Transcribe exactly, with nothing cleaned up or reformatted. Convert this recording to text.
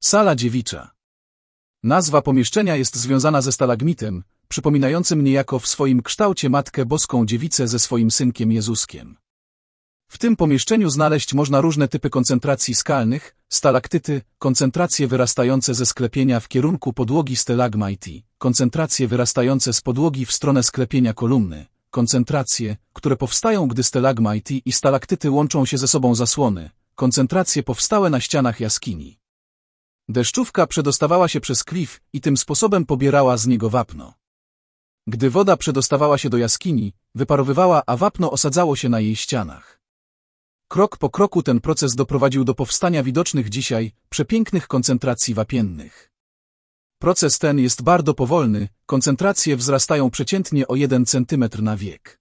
Sala dziewicza. Nazwa pomieszczenia jest związana ze stalagmitem, przypominającym niejako w swoim kształcie Matkę Boską Dziewicę ze swoim Synkiem Jezuskiem. W tym pomieszczeniu znaleźć można różne typy koncentracji skalnych, stalaktyty, koncentracje wyrastające ze sklepienia w kierunku podłogi stalagmity, koncentracje wyrastające z podłogi w stronę sklepienia kolumny, koncentracje, które powstają, gdy stalagmity i stalaktyty łączą się ze sobą zasłony, koncentracje powstałe na ścianach jaskini. Deszczówka przedostawała się przez klif i tym sposobem pobierała z niego wapno. Gdy woda przedostawała się do jaskini, wyparowywała, a wapno osadzało się na jej ścianach. Krok po kroku ten proces doprowadził do powstania widocznych dzisiaj, przepięknych koncentracji wapiennych. Proces ten jest bardzo powolny, koncentracje wzrastają przeciętnie o jeden centymetr na wiek.